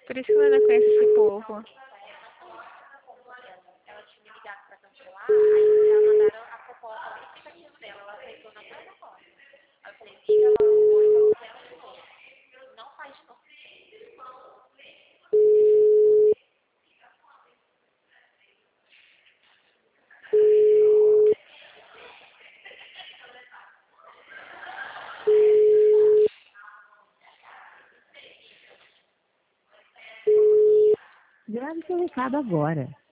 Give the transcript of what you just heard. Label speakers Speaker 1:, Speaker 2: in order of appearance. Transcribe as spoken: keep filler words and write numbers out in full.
Speaker 1: Por isso que ela não conhece esse povo.
Speaker 2: Ela tinha me ligado pra cancelar, aí já mandaram a proposta lá no aplicativo dela, ela aceitou na plataforma. Aí eu falei, liga lá no boi pra cancela de novo. Não faz de novo.
Speaker 3: Grave seu recado agora.